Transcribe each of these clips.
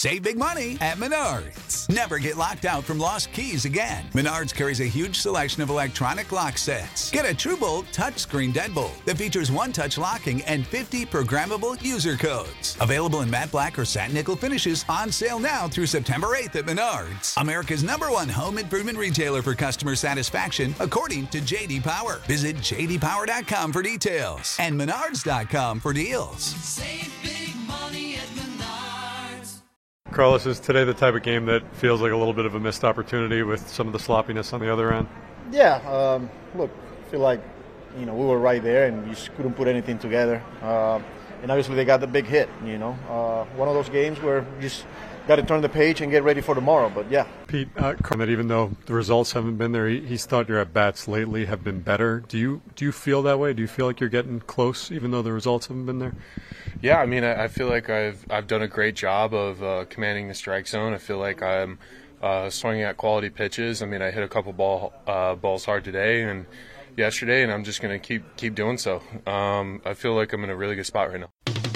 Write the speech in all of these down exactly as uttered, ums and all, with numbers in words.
Save big money at Menards. Never get locked out from lost keys again. Menards carries a huge selection of electronic lock sets. Get a TrueBolt touchscreen deadbolt that features one-touch locking and fifty programmable user codes. Available in matte black or satin nickel finishes, on sale now through September eighth at Menards. America's number one home improvement retailer for customer satisfaction, according to J D Power. Visit j d power dot com for details and menards dot com for deals. Save big money at Menards. Carlos, is today the type of game that feels like a little bit of a missed opportunity with some of the sloppiness on the other end? Yeah, um, look, I feel like, you know, we were right there and we just couldn't put anything together. Uh, and obviously they got the big hit, you know. Uh, one of those games where you just got to turn the page and get ready for tomorrow, but yeah. Pete, uh, that even though the results haven't been there, he, he's thought your at-bats lately have been better. Do you do you feel that way? Do you feel like you're getting close even though the results haven't been there? Yeah, I mean, I, I feel like I've I've done a great job of uh, commanding the strike zone. I feel like I'm uh, swinging at quality pitches. I mean, I hit a couple ball uh, balls hard today and yesterday, and I'm just going to keep keep doing so. Um, I feel like I'm in a really good spot right now.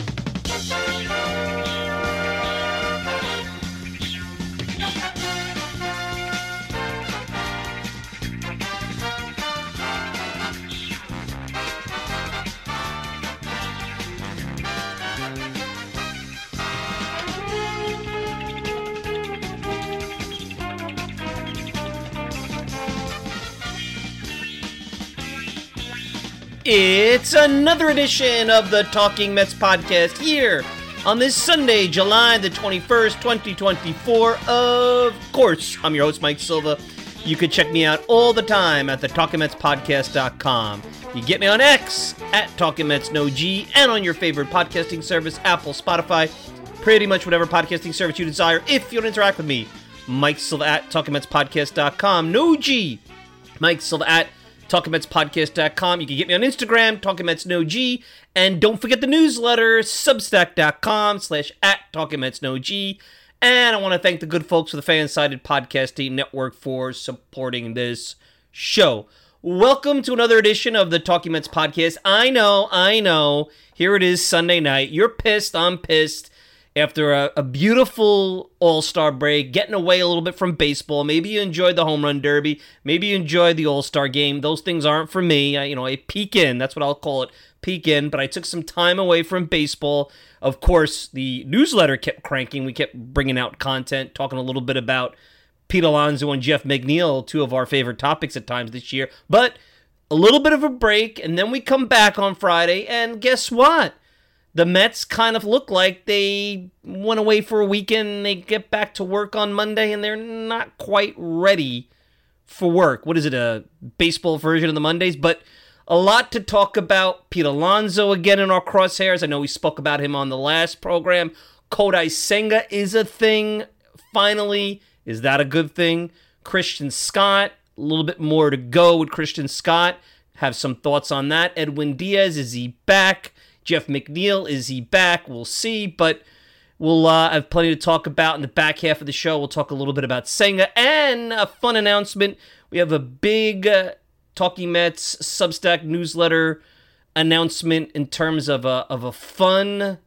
It's another edition of the Talking Mets podcast here on this Sunday, July the twenty-first, twenty twenty-four. Of course, I'm your host, Mike Silva. You can check me out all the time at the talking mets podcast dot com. You get me on X at Talking Mets No G and on your favorite podcasting service, Apple, Spotify, pretty much whatever podcasting service you desire. If you want to interact with me, Mike Silva at talking mets podcast dot com. No G. Mike Silva at talking mets podcast dot com. You can get me on Instagram, Talking Mets No G, and don't forget the newsletter, substack dot com slash at Talking Mets No G. And I want to thank the good folks of the Fansided Podcasting Network for supporting this show. Welcome to another edition of the Talking Mets podcast. I know, I know, here it is Sunday night. You're pissed, I'm pissed. After a, a beautiful All-Star break, getting away a little bit from baseball. Maybe you enjoyed the home run derby. Maybe you enjoyed the All-Star game. Those things aren't for me. I, you know, I peek in. That's what I'll call it, peek in. But I took some time away from baseball. Of course, the newsletter kept cranking. We kept bringing out content, talking a little bit about Pete Alonso and Jeff McNeil, two of our favorite topics at times this year. But a little bit of a break, and then we come back on Friday, and guess what? The Mets kind of look like they went away for a weekend, they get back to work on Monday, and they're not quite ready for work. What is it, a baseball version of the Mondays? But a lot to talk about. Pete Alonso again in our crosshairs. I know we spoke about him on the last program. Kodai Senga is a thing, finally. Is that a good thing? Christian Scott, a little bit more to go with Christian Scott. Have some thoughts on that. Edwin Diaz, is he back? Jeff McNeil, is he back? We'll see, but we'll uh, have plenty to talk about in the back half of the show. We'll talk a little bit about Senga and a fun announcement. We have a big uh, Talking Mets Substack newsletter announcement in terms of a of a fun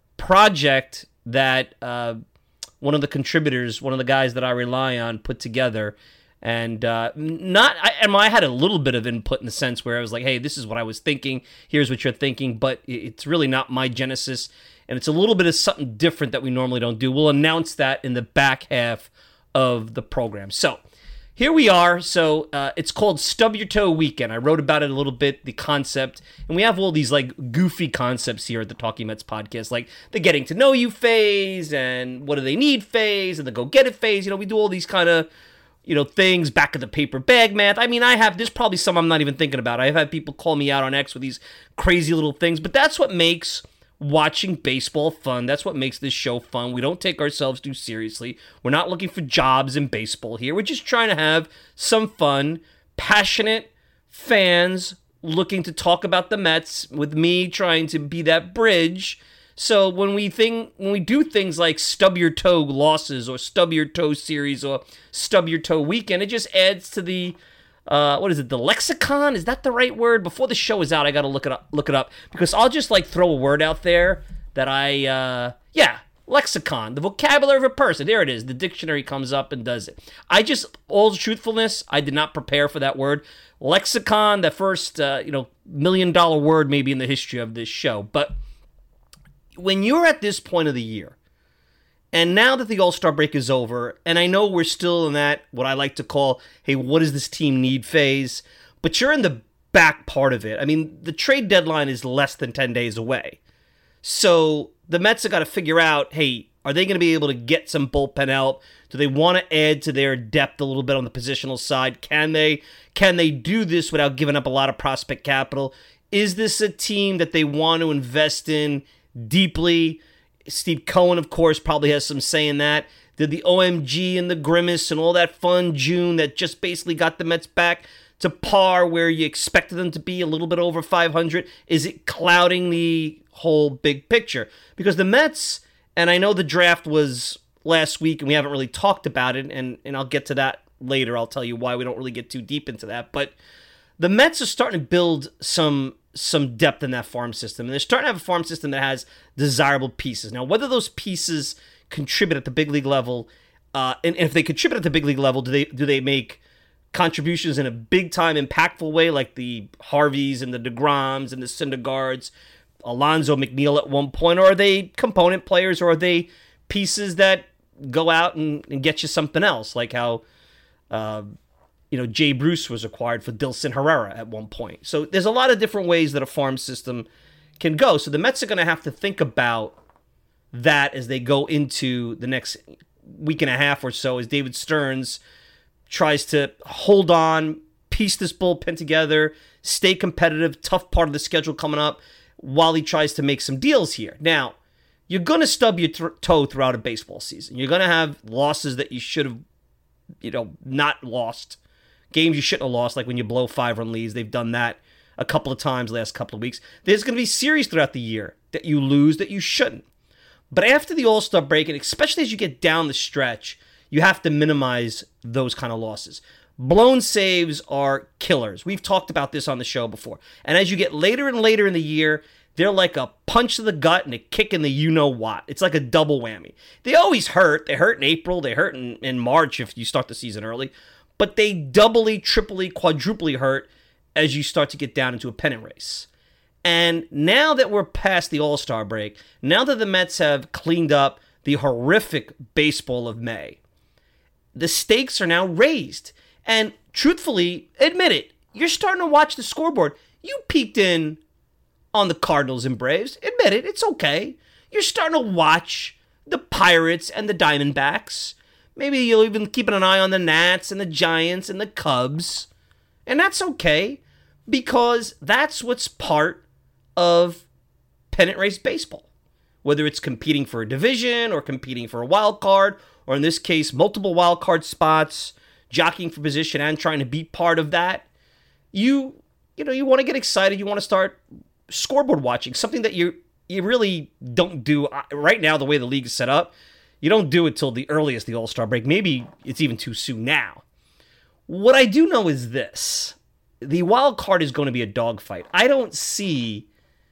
project that uh, one of the contributors, one of the guys that I rely on, put together. And uh, not, I, and I had a little bit of input in the sense where I was like, hey, this is what I was thinking. Here's what you're thinking. But it's really not my genesis. And it's a little bit of something different that we normally don't do. We'll announce that in the back half of the program. So here we are. So uh, it's called Stub Your Toe Weekend. I wrote about it a little bit, the concept. And we have all these like goofy concepts here at the Talking Mets podcast, like the getting to know you phase and what do they need phase and the go get it phase. You know, we do all these kind of, you know, things, back of the paper bag math. I mean, I have, there's probably some I'm not even thinking about. I've had people call me out on X with these crazy little things, but that's what makes watching baseball fun. That's what makes this show fun. We don't take ourselves too seriously. We're not looking for jobs in baseball here. We're just trying to have some fun, passionate fans looking to talk about the Mets with me trying to be that bridge. So when we think, when we do things like stub your toe losses or stub your toe series or stub your toe weekend, it just adds to the, uh, what is it, the lexicon? Is that the right word? Before the show is out, I got to look it up, look it up because I'll just like throw a word out there that I, uh, yeah, lexicon, the vocabulary of a person. There it is. The dictionary comes up and does it. I just, all truthfulness, I did not prepare for that word. Lexicon, the first, uh, you know, million dollar word maybe in the history of this show. But when you're at this point of the year, and now that the All-Star break is over, and I know we're still in that, what I like to call, hey, what does this team need phase? But you're in the back part of it. I mean, the trade deadline is less than ten days away. So the Mets have got to figure out, hey, are they going to be able to get some bullpen help? Do they want to add to their depth a little bit on the positional side? Can they? Can they do this without giving up a lot of prospect capital? Is this a team that they want to invest in deeply? Steve Cohen, of course, probably has some say in that. Did the O M G and the grimace and all that fun June that just basically got the Mets back to par where you expected them to be a little bit over five hundred? Is it clouding the whole big picture? Because the Mets, and I know the draft was last week and we haven't really talked about it, and, and I'll get to that later. I'll tell you why we don't really get too deep into that. But the Mets are starting to build some some depth in that farm system. And they're starting to have a farm system that has desirable pieces. Now, whether those pieces contribute at the big league level, uh, and, and if they contribute at the big league level, do they do they make contributions in a big-time, impactful way like the Harveys and the DeGroms and the Syndergaards, Alonzo McNeil at one point, or are they component players, or are they pieces that go out and, and get you something else, like how uh, you know Jay Bruce was acquired for Dilson Herrera at one point. So there's a lot of different ways that a farm system can go. So the Mets are going to have to think about that as they go into the next week and a half or so, as David Stearns tries to hold on, piece this bullpen together, stay competitive, tough part of the schedule coming up, while he tries to make some deals here. Now, you're going to stub your th- toe throughout a baseball season. You're going to have losses that you should have, you know, not lost. Games you shouldn't have lost, like when you blow five-run leads. They've done that a couple of times the last couple of weeks. There's going to be series throughout the year that you lose that you shouldn't. But after the All-Star break, and especially as you get down the stretch, you have to minimize those kind of losses. Blown saves are killers. We've talked about this on the show before. And as you get later and later in the year, they're like a punch to the gut and a kick in the you-know-what. It's like a double whammy. They always hurt. They hurt in April. They hurt in, in March if you start the season early. But they doubly, triply, quadruply hurt as you start to get down into a pennant race. And now that we're past the All-Star break, now that the Mets have cleaned up the horrific baseball of May, the stakes are now raised. And truthfully, admit it, you're starting to watch the scoreboard. You peeked in on the Cardinals and Braves. Admit it, it's okay. You're starting to watch the Pirates and the Diamondbacks. Maybe you'll even keep an eye on the Nats and the Giants and the Cubs. And that's okay, because that's what's part of pennant race baseball. Whether it's competing for a division or competing for a wild card, or in this case, multiple wild card spots, jockeying for position and trying to be part of that, you you know, you want to get excited. You want to start scoreboard watching, something that you you really don't do right now. The way the league is set up, you don't do it till the earliest, the All-Star break. Maybe it's even too soon now. What I do know is this: the wild card is going to be a dogfight. I don't see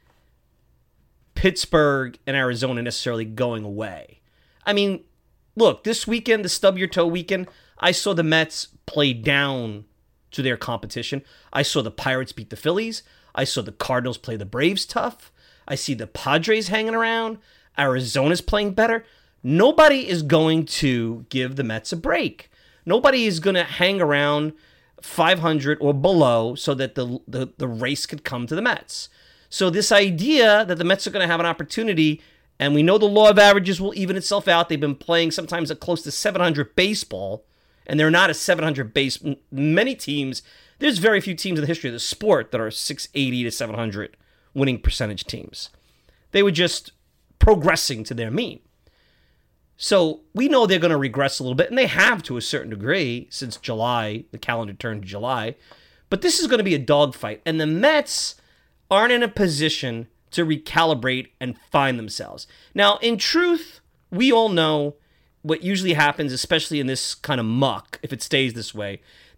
Pittsburgh and Arizona necessarily going away. I mean, look, this weekend, the stub your toe weekend, I saw the Mets play down to their competition. I saw the Pirates beat the Phillies. I saw the Cardinals play the Braves tough. I see the Padres hanging around. Arizona's playing better. Nobody is going to give the Mets a break. Nobody is going to hang around five hundred or below so that the, the, the race could come to the Mets. So this idea that the Mets are going to have an opportunity, and we know the law of averages will even itself out. They've been playing sometimes a close to seven hundred baseball, and they're not a seven hundred base. Many teams, there's very few teams in the history of the sport that are six eighty to seven hundred winning percentage teams. They were just progressing to their mean. So we know they're going to regress a little bit, and they have to a certain degree since July. The calendar turned to July. But this is going to be a dogfight, and the Mets aren't in a position to recalibrate and find themselves. Now, in truth, we all know what usually happens, especially in this kind of muck, if it stays this way,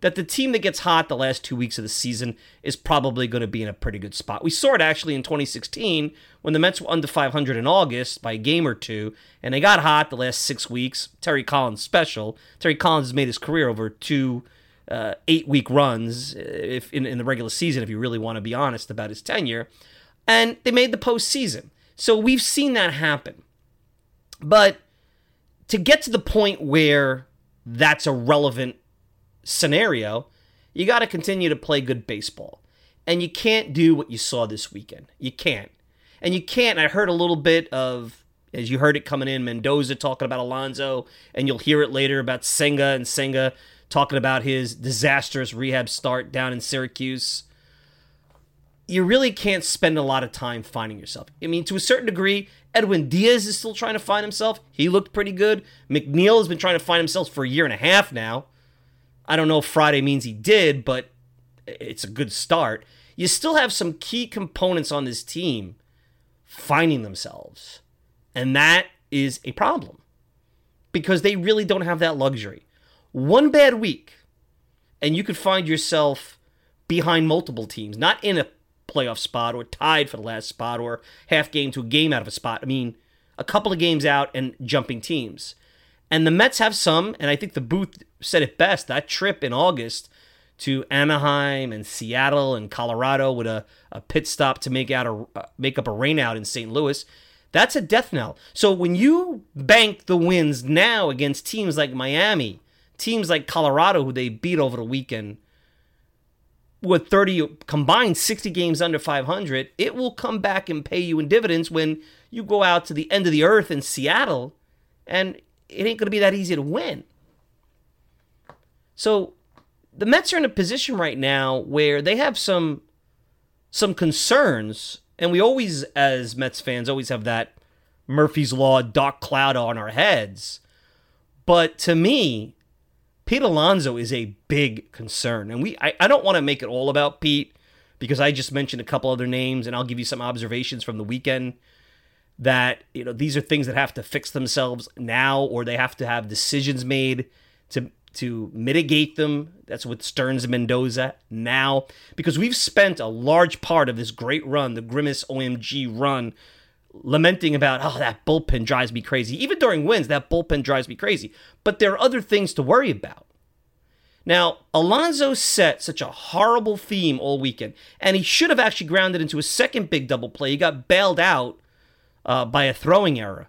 that the team that gets hot the last two weeks of the season is probably going to be in a pretty good spot. We saw it actually in twenty sixteen when the Mets were under five hundred in August by a game or two, and they got hot the last six weeks. Terry Collins special. Terry Collins has made his career over two uh, eight-week runs if in, in the regular season, if you really want to be honest about his tenure. And they made the postseason. So we've seen that happen. But to get to the point where that's a relevant scenario, you got to continue to play good baseball. And you can't do what you saw this weekend. You can't. And you can't, I heard a little bit of, as you heard it coming in, Mendoza talking about Alonso, and you'll hear it later about Senga, and Senga talking about his disastrous rehab start down in Syracuse. You really can't spend a lot of time finding yourself. I mean, to a certain degree, Edwin Diaz is still trying to find himself. He looked pretty good. McNeil has been trying to find himself for a year and a half now. I don't know if Friday means he did, but it's a good start. You still have some key components on this team finding themselves. And that is a problem. Because they really don't have that luxury. One bad week, and you could find yourself behind multiple teams. Not in a playoff spot or tied for the last spot or half game to a game out of a spot. I mean, a couple of games out and jumping teams. And the Mets have some, and I think the booth said it best, that trip in August to Anaheim and Seattle and Colorado with a, a pit stop to make out a uh, make up a rainout in Saint Louis, that's a death knell. So when you bank the wins now against teams like Miami, teams like Colorado who they beat over the weekend, with thirty combined sixty games under five hundred, it will come back and pay you in dividends when you go out to the end of the earth in Seattle, and it ain't going to be that easy to win. So the Mets are in a position right now where they have some some concerns, and we always, as Mets fans, always have that Murphy's Law dark cloud on our heads. But to me, Pete Alonso is a big concern. And we I, I don't want to make it all about Pete because I just mentioned a couple other names, and I'll give you some observations from the weekend that, you know, these are things that have to fix themselves now, or they have to have decisions made to to mitigate them. That's with Stearns and Mendoza now, because we've spent a large part of this great run, the Grimace O M G run, lamenting about, oh, that bullpen drives me crazy. Even during wins, that bullpen drives me crazy. But there are other things to worry about. Now, Alonso set such a horrible theme all weekend, and he should have actually grounded into a second big double play. He got bailed out uh, by a throwing error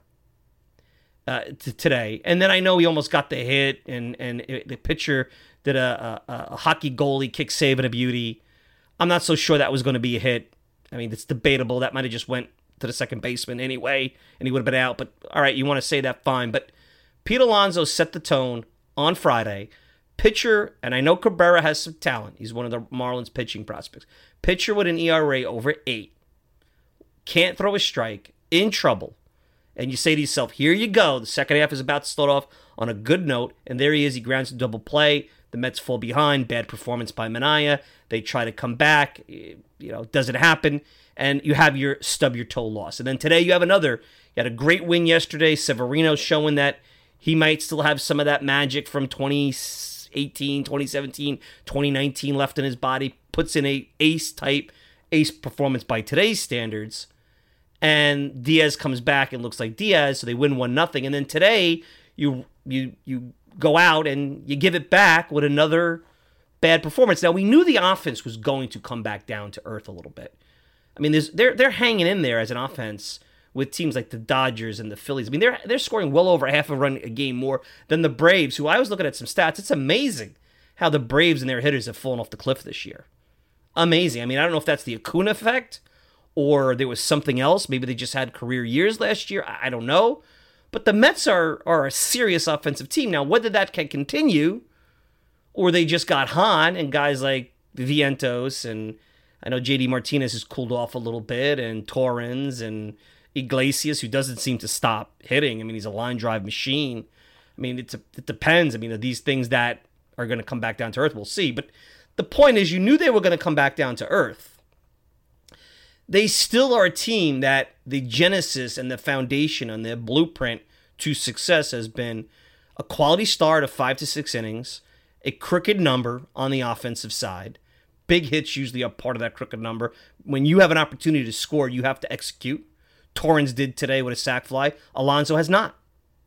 uh, t- today. And then I know he almost got the hit, and, and it, the pitcher did a, a, a hockey goalie kick save and a beauty. I'm not so sure that was going to be a hit. I mean, it's debatable. That might have just went to the second baseman anyway, and he would have been out. But all right, you want to say that, fine. But Pete Alonso set the tone on Friday. Pitcher, and I know Cabrera has some talent. He's one of the Marlins pitching prospects. Pitcher with an E R A over eight. Can't throw a strike. In trouble. And you say to yourself, here you go. The second half is about to start off on a good note. And there he is. He grounds a double play. The Mets fall behind. Bad performance by Minaya. They try to come back. You know, doesn't happen. And you have your stub your toe loss. And then today you have another. You had a great win yesterday. Severino showing that he might still have some of that magic from twenty eighteen, twenty seventeen, twenty nineteen left in his body. Puts in a ace-type, ace performance by today's standards. And Diaz comes back and looks like Diaz, so they win one nothing. And then today you you you go out and you give it back with another bad performance. Now, we knew the offense was going to come back down to earth a little bit. I mean, there's, they're they're hanging in there as an offense with teams like the Dodgers and the Phillies. I mean, they're they're scoring well over half a run a game more than the Braves, who I was looking at some stats. It's amazing how the Braves and their hitters have fallen off the cliff this year. Amazing. I mean, I don't know if that's the Acuna effect or there was something else. Maybe they just had career years last year. I don't know. But the Mets are, are a serious offensive team. Now, whether that can continue or they just got Hahn and guys like Vientos, and I know J D Martinez has cooled off a little bit, and Torrens and Iglesias, who doesn't seem to stop hitting. I mean, he's a line drive machine. I mean, it's a, it depends. I mean, are these things that are going to come back down to earth? We'll see. But the point is, you knew they were going to come back down to earth. They still are a team that the genesis and the foundation and their blueprint to success has been a quality start of five to six innings, a crooked number on the offensive side. Big hits usually are part of that crooked number. When you have an opportunity to score, you have to execute. Torrens did today with a sac fly. Alonso has not.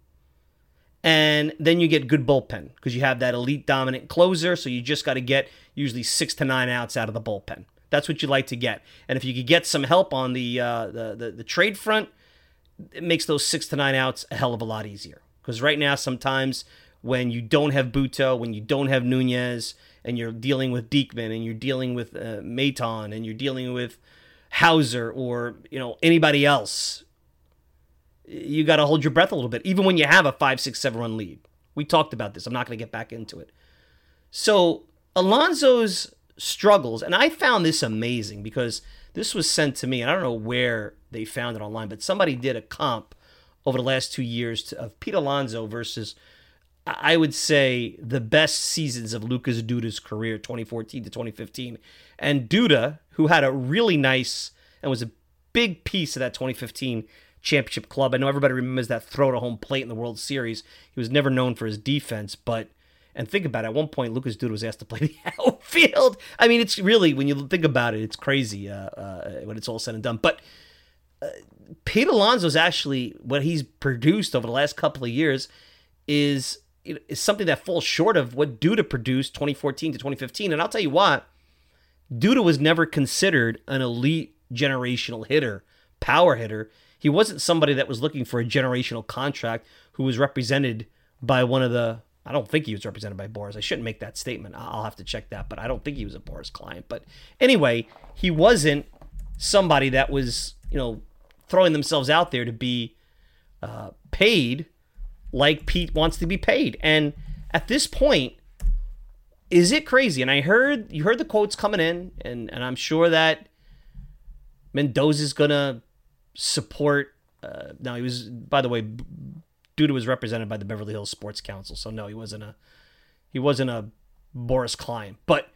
And then you get good bullpen because you have that elite dominant closer, so you just got to get usually six to nine outs out of the bullpen. That's what you like to get. And if you could get some help on the, uh, the, the, the trade front, it makes those six to nine outs a hell of a lot easier. Because right now, sometimes when you don't have Buto, when you don't have Nunez, and you're dealing with Diekman, and you're dealing with uh, Maton, and you're dealing with Hauser, or you know anybody else, you got to hold your breath a little bit, even when you have a five, six, seven run lead. We talked about this. I'm not going to get back into it. So Alonso's struggles, and I found this amazing because this was sent to me, and I don't know where they found it online, but somebody did a comp over the last two years to, of Pete Alonso versus, I would say, the best seasons of Lucas Duda's career, twenty fourteen to twenty fifteen. And Duda, who had a really nice and was a big piece of that twenty fifteen championship club. I know everybody remembers that throw to home plate in the World Series. He was never known for his defense, but, and think about it, at one point, Lucas Duda was asked to play the outfield. I mean, it's really, when you think about it, it's crazy uh, uh, when it's all said and done. But uh, Pete Alonso's actually, what he's produced over the last couple of years is, is something that falls short of what Duda produced twenty fourteen to twenty fifteen. And I'll tell you what, Duda was never considered an elite generational hitter, power hitter. He wasn't somebody that was looking for a generational contract who was represented by one of the, I don't think he was represented by Boras. I shouldn't make that statement. I'll have to check that, but I don't think he was a Boras client. But anyway, he wasn't somebody that was, you know, throwing themselves out there to be uh, paid like Pete wants to be paid. And at this point, is it crazy? And I heard, you heard the quotes coming in, and, and I'm sure that Mendoza's going to support, uh, now he was, by the way, Duda was represented by the Beverly Hills Sports Council, so no, he wasn't a, he wasn't a Boras client. But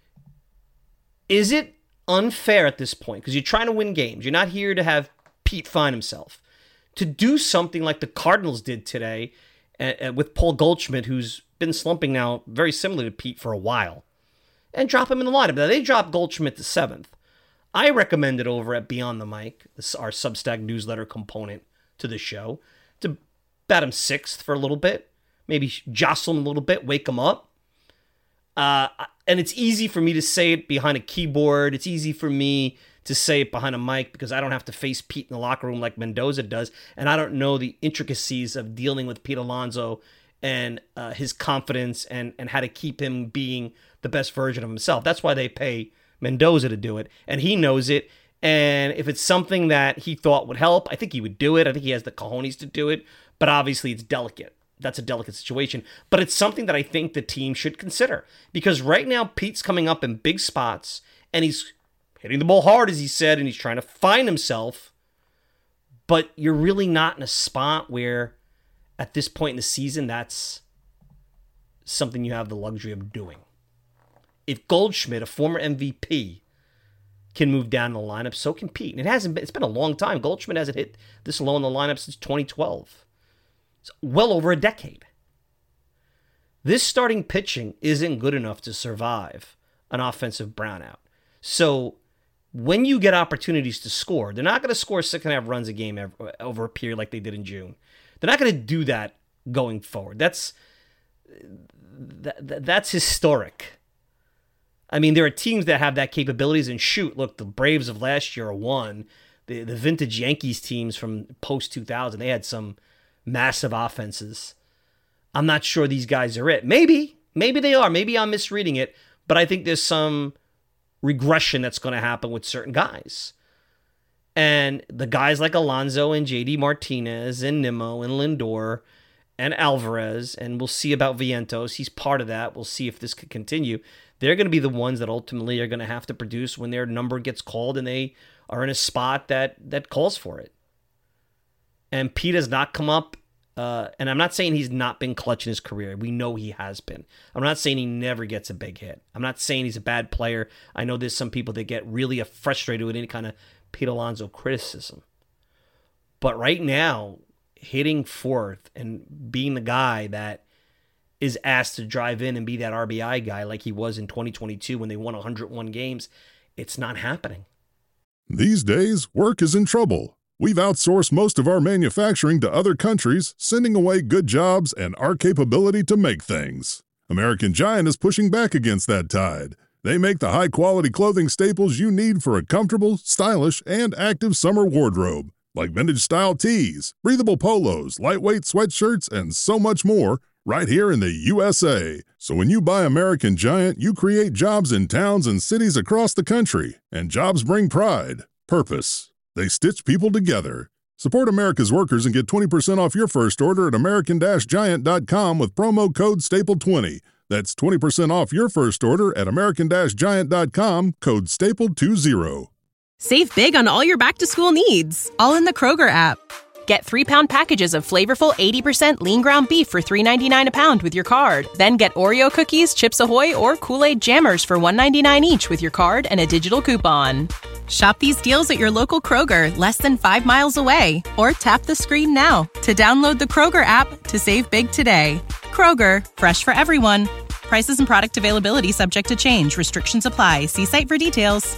is it unfair at this point, because you're trying to win games, you're not here to have Pete find himself, to do something like the Cardinals did today uh, uh, with Paul Goldschmidt, who's been slumping now very similar to Pete for a while, and drop him in the lineup. Now, they dropped Goldschmidt to seventh. I recommended over at Beyond the Mic, this our Substack newsletter component to the show, to bat him sixth for a little bit, maybe jostle him a little bit, wake him up. Uh, and it's easy for me to say it behind a keyboard. It's easy for me to say it behind a mic because I don't have to face Pete in the locker room like Mendoza does, and I don't know the intricacies of dealing with Pete Alonso and uh, his confidence and, and how to keep him being the best version of himself. That's why they pay Mendoza to do it, and he knows it. And if it's something that he thought would help, I think he would do it. I think he has the cojones to do it, but obviously it's delicate. That's a delicate situation, but it's something that I think the team should consider, because right now Pete's coming up in big spots and he's hitting the ball hard, as he said, and he's trying to find himself, but you're really not in a spot where at this point in the season that's something you have the luxury of doing. If Goldschmidt, a former M V P, can move down in the lineup, so can Pete. And it hasn't been, it's been a long time. Goldschmidt hasn't hit this low in the lineup since twenty twelve. It's well over a decade. This starting pitching isn't good enough to survive an offensive brownout. So when you get opportunities to score, they're not going to score six and a half runs a game ever, over a period like they did in June. They're not going to do that going forward. That's that, that's historic. I mean, there are teams that have that capabilities, and shoot, look, the Braves of last year are one. The the vintage Yankees teams from post two thousand, they had some massive offenses. I'm not sure these guys are it. Maybe, maybe they are. Maybe I'm misreading it, but I think there's some regression that's going to happen with certain guys. And the guys like Alonso and J D Martinez and Nimmo and Lindor and Alvarez, and we'll see about Vientos. He's part of that. We'll see if this could continue. They're going to be the ones that ultimately are going to have to produce when their number gets called and they are in a spot that that calls for it. And Pete has not come up, uh, and I'm not saying he's not been clutch in his career. We know he has been. I'm not saying he never gets a big hit. I'm not saying he's a bad player. I know there's some people that get really frustrated with any kind of Pete Alonso criticism. But right now, hitting fourth and being the guy that is asked to drive in and be that R B I guy like he was in twenty twenty-two when they won one hundred one games. It's not happening. These days, work is in trouble. We've outsourced most of our manufacturing to other countries, sending away good jobs and our capability to make things. American Giant is pushing back against that tide. They make the high-quality clothing staples you need for a comfortable, stylish, and active summer wardrobe, like vintage-style tees, breathable polos, lightweight sweatshirts, and so much more, right here in the U S A. So when you buy American Giant, you create jobs in towns and cities across the country, and jobs bring pride, purpose. They stitch people together. Support America's workers and get twenty percent off your first order at American Giant dot com with promo code staple twenty. That's twenty percent off your first order at American Giant dot com, code staple twenty. Save big on all your back-to-school needs, all in the Kroger app. Get three-pound packages of flavorful eighty percent lean ground beef for three ninety-nine a pound with your card. Then get Oreo cookies, Chips Ahoy, or Kool-Aid Jammers for one ninety-nine each with your card and a digital coupon. Shop these deals at your local Kroger, less than five miles away. Or tap the screen now to download the Kroger app to save big today. Kroger, fresh for everyone. Prices and product availability subject to change. Restrictions apply. See site for details.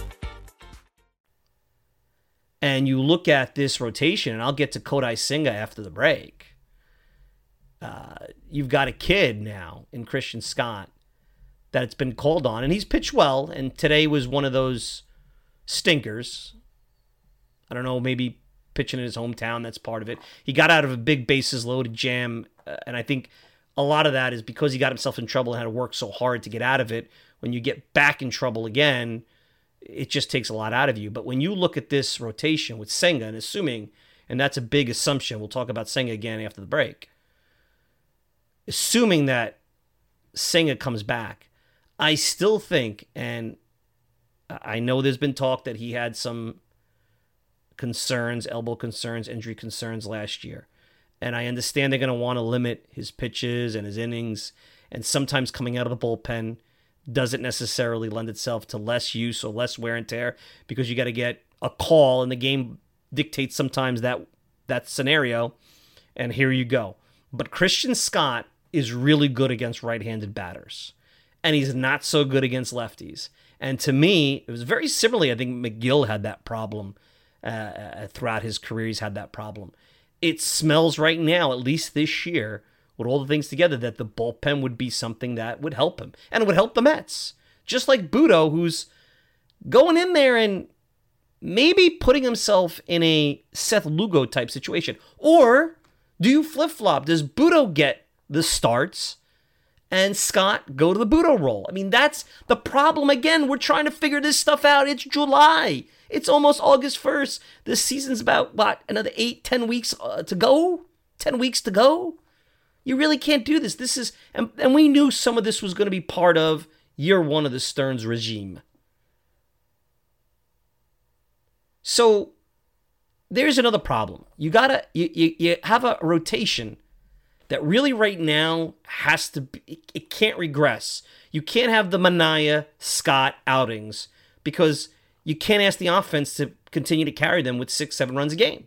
And you look at this rotation, and I'll get to Kodai Senga after the break. Uh, you've got a kid now in Christian Scott that it's been called on, and he's pitched well, and today was one of those stinkers. I don't know, maybe pitching in his hometown, that's part of it. He got out of a big bases-loaded jam, uh, and I think a lot of that is because he got himself in trouble and had to work so hard to get out of it. When you get back in trouble again, it just takes a lot out of you. But when you look at this rotation with Senga, and assuming, and that's a big assumption, we'll talk about Senga again after the break, assuming that Senga comes back, I still think, and I know there's been talk that he had some concerns, elbow concerns, injury concerns last year. And I understand they're going to want to limit his pitches and his innings, and sometimes coming out of the bullpen doesn't necessarily lend itself to less use or less wear and tear because you got to get a call and the game dictates sometimes that that scenario, and here you go. But Christian Scott is really good against right-handed batters, and he's not so good against lefties. And to me, it was very similarly, I think McGill had that problem uh, throughout his career. He's had that problem. It smells right now, at least this year, with all the things together, that the bullpen would be something that would help him. And it would help the Mets. Just like Budo, who's going in there and maybe putting himself in a Seth Lugo type situation. Or do you flip-flop? Does Budo get the starts and Scott go to the Budo role? I mean, that's the problem. Again, we're trying to figure this stuff out. It's July. It's almost August first. This season's about, what, another eight, ten weeks uh, to go? ten weeks to go? You really can't do this. This is, and, and we knew some of this was going to be part of year one of the Stearns regime. So there's another problem. You gotta, you, you, you have a rotation that really right now has to be, it, it can't regress. You can't have the Manaea Scott outings because you can't ask the offense to continue to carry them with six, seven runs a game.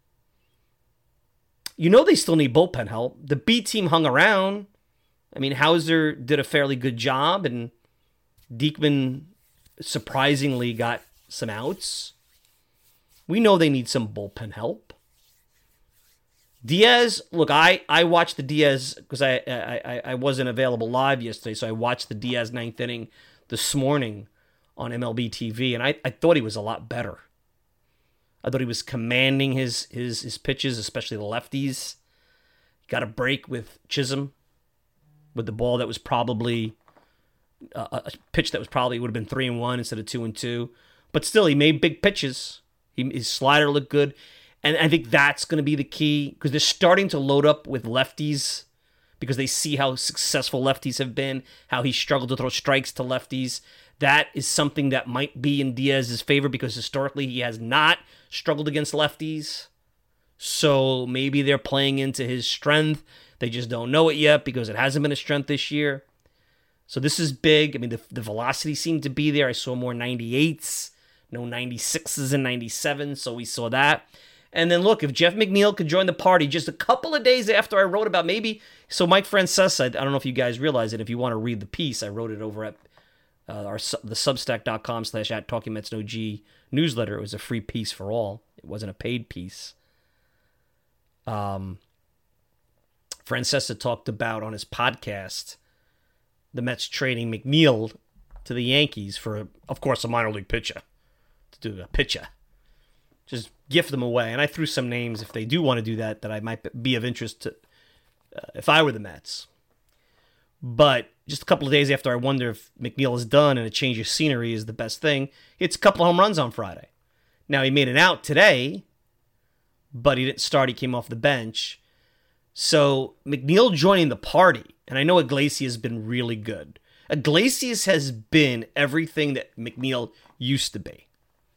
You know they still need bullpen help. The B team hung around. I mean, Hauser did a fairly good job, and Diekman surprisingly got some outs. We know they need some bullpen help. Diaz, look, I, I watched the Diaz, because I, I, I wasn't available live yesterday, so I watched the Diaz ninth inning this morning on M L B T V, and I, I thought he was a lot better. I thought he was commanding his his his pitches, especially the lefties. Got a break with Chisholm with the ball that was probably uh, a pitch that was probably would have been three and one instead of two and two. But still, he made big pitches. He, his slider looked good, and I think that's going to be the key because they're starting to load up with lefties because they see how successful lefties have been, how he struggled to throw strikes to lefties. That is something that might be in Diaz's favor because historically he has not struggled against lefties. So maybe they're playing into his strength. They just don't know it yet because it hasn't been a strength this year. So this is big. I mean, the, the velocity seemed to be there. I saw more ninety-eights, no ninety-sixes and ninety-sevens. So we saw that. And then look, if Jeff McNeil could join the party just a couple of days after I wrote about maybe, so Mike Francesa, I don't know if you guys realize it, if you want to read the piece, I wrote it over at uh, our the substack.com slash at Talking Mets No G newsletter. It was a free piece for all. It wasn't a paid piece. Um, Francesa talked about on his podcast the Mets trading McNeil to the Yankees for, of course, a minor league pitcher. To do a pitcher. Just gift them away. And I threw some names, if they do want to do that, that I might be of interest to, uh, if I were the Mets. But just a couple of days after I wonder if McNeil is done and a change of scenery is the best thing, it's a couple of home runs on Friday. Now, he made an out today, but he didn't start. He came off the bench. So McNeil joining the party, and I know Iglesias has been really good. Iglesias has been everything that McNeil used to be.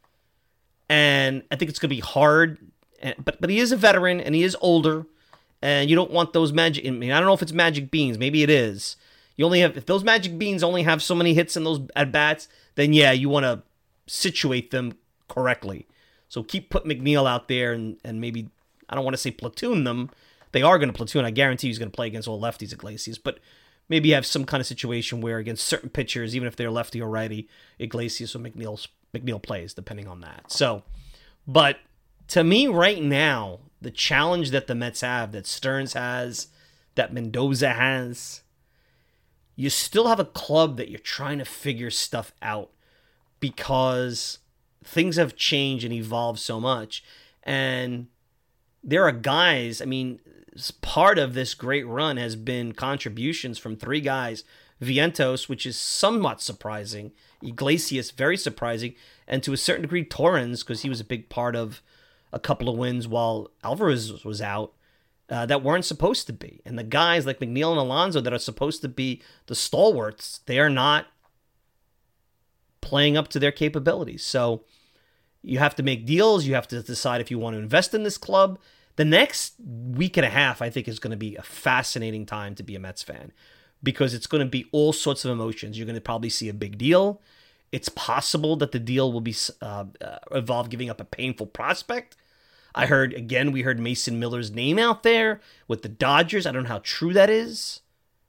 And I think it's going to be hard, but but he is a veteran, and he is older, and you don't want those magic, I mean, I don't know if it's magic beans, maybe it is. You only have, if those magic beans only have so many hits in those at-bats, then yeah, you want to situate them correctly. So keep putting McNeil out there, and, and maybe, I don't want to say platoon them. They are going to platoon, I guarantee he's going to play against all lefties, Iglesias, but maybe have some kind of situation where against certain pitchers, even if they're lefty or righty, Iglesias or McNeil's McNeil plays, depending on that. So, but to me right now, the challenge that the Mets have, that Stearns has, that Mendoza has, you still have a club that you're trying to figure stuff out because things have changed and evolved so much. And there are guys, I mean, part of this great run has been contributions from three guys. Vientos, which is somewhat surprising. Iglesias, very surprising. And to a certain degree, Torrens, because he was a big part of a couple of wins while Alvarez was out, uh, that weren't supposed to be. And the guys like McNeil and Alonso that are supposed to be the stalwarts, they are not playing up to their capabilities. So you have to make deals. You have to decide if you want to invest in this club. The next week and a half, I think, is going to be a fascinating time to be a Mets fan, because it's going to be all sorts of emotions. You're going to probably see a big deal. It's possible that the deal will be uh, uh, involve giving up a painful prospect. I heard, again, we heard Mason Miller's name out there with the Dodgers. I don't know how true that is.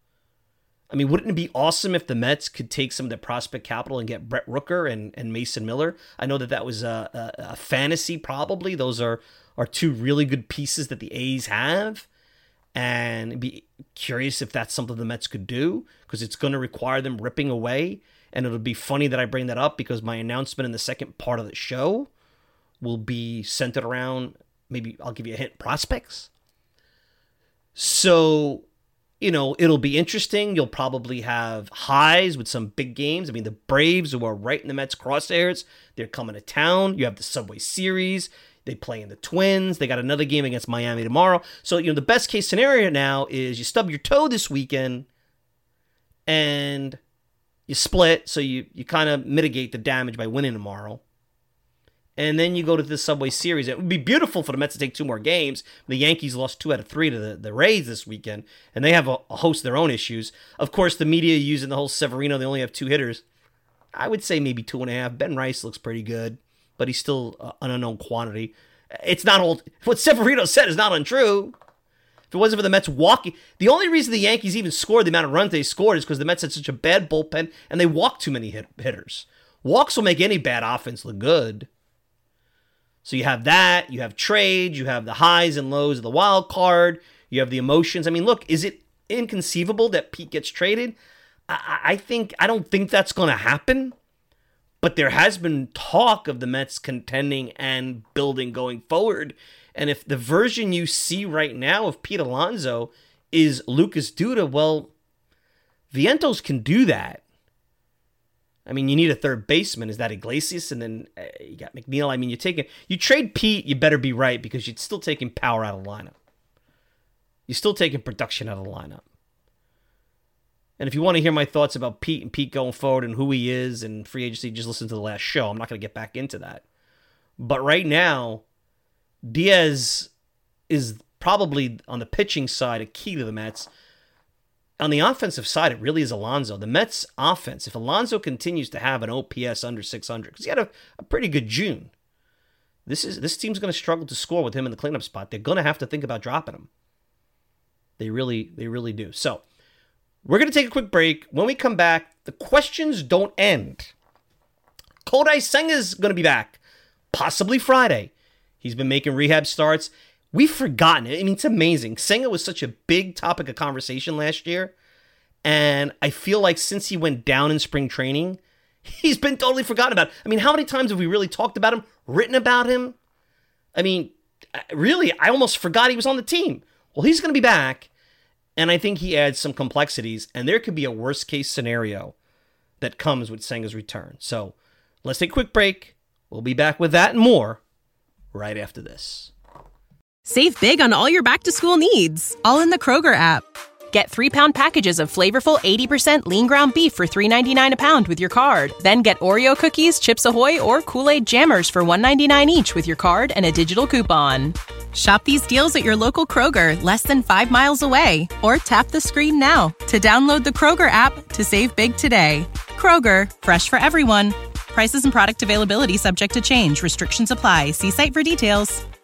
I mean, wouldn't it be awesome if the Mets could take some of their prospect capital and get Brett Rooker and, and Mason Miller? I know that that was a, a, a fantasy, probably. Those are, are two really good pieces that the A's have. And be curious if that's something the Mets could do, because it's going to require them ripping away. And it'll be funny that I bring that up, because my announcement in the second part of the show will be centered around, maybe I'll give you a hint, prospects. So, you know, it'll be interesting. You'll probably have highs with some big games. I mean, the Braves, who are right in the Mets crosshairs, they're coming to town. You have the Subway Series. They play in the Twins. They got another game against Miami tomorrow. So, you know, the best case scenario now is you stub your toe this weekend and you split, so you, you kind of mitigate the damage by winning tomorrow. And then you go to the Subway Series. It would be beautiful for the Mets to take two more games. The Yankees lost two out of three to the, the Rays this weekend, and they have a, a host of their own issues. Of course, the media using the whole Severino, they only have two hitters. I would say maybe two and a half. Ben Rice looks pretty good, but he's still uh, an unknown quantity. It's not all. What Severino said is not untrue. If it wasn't for the Mets walking, the only reason the Yankees even scored the amount of runs they scored is because the Mets had such a bad bullpen and they walked too many hit, hitters. Walks will make any bad offense look good. So you have that, you have trades, you have the highs and lows of the wild card, you have the emotions. I mean, look, is it inconceivable that Pete gets traded? I, I think I don't think that's going to happen. But there has been talk of the Mets contending and building going forward. And if the version you see right now of Pete Alonso is Lucas Duda, well, Vientos can do that. I mean, you need a third baseman. Is that Iglesias? And then uh, you got McNeil. I mean, you take it. You trade Pete, you better be right, because you're still taking power out of the lineup. You're still taking production out of the lineup. And if you want to hear my thoughts about Pete and Pete going forward and who he is and free agency, just listen to the last show. I'm not going to get back into that. But right now, Diaz is probably on the pitching side a key to the Mets. On the offensive side, it really is Alonso. The Mets offense, if Alonso continues to have an O P S under six hundred, because he had a, a pretty good June, this is this team's going to struggle to score with him in the cleanup spot. They're going to have to think about dropping him. They really, they really do. So we're going to take a quick break. When we come back, the questions don't end. Kodai Senga's going to be back, possibly Friday. He's been making rehab starts. We've forgotten it. I mean, it's amazing. Senga was such a big topic of conversation last year. And I feel like since he went down in spring training, he's been totally forgotten about. I mean, how many times have we really talked about him, written about him? I mean, really, I almost forgot he was on the team. Well, he's going to be back. And I think he adds some complexities. And there could be a worst case scenario that comes with Senga's return. So let's take a quick break. We'll be back with that and more right after this. Save big on all your back-to-school needs, all in the Kroger app. Get three-pound packages of flavorful eighty percent lean ground beef for three ninety-nine a pound with your card. Then get Oreo cookies, Chips Ahoy, or Kool-Aid Jammers for one ninety-nine each with your card and a digital coupon. Shop these deals at your local Kroger, less than five miles away. Or tap the screen now to download the Kroger app to save big today. Kroger, fresh for everyone. Prices and product availability subject to change. Restrictions apply. See site for details.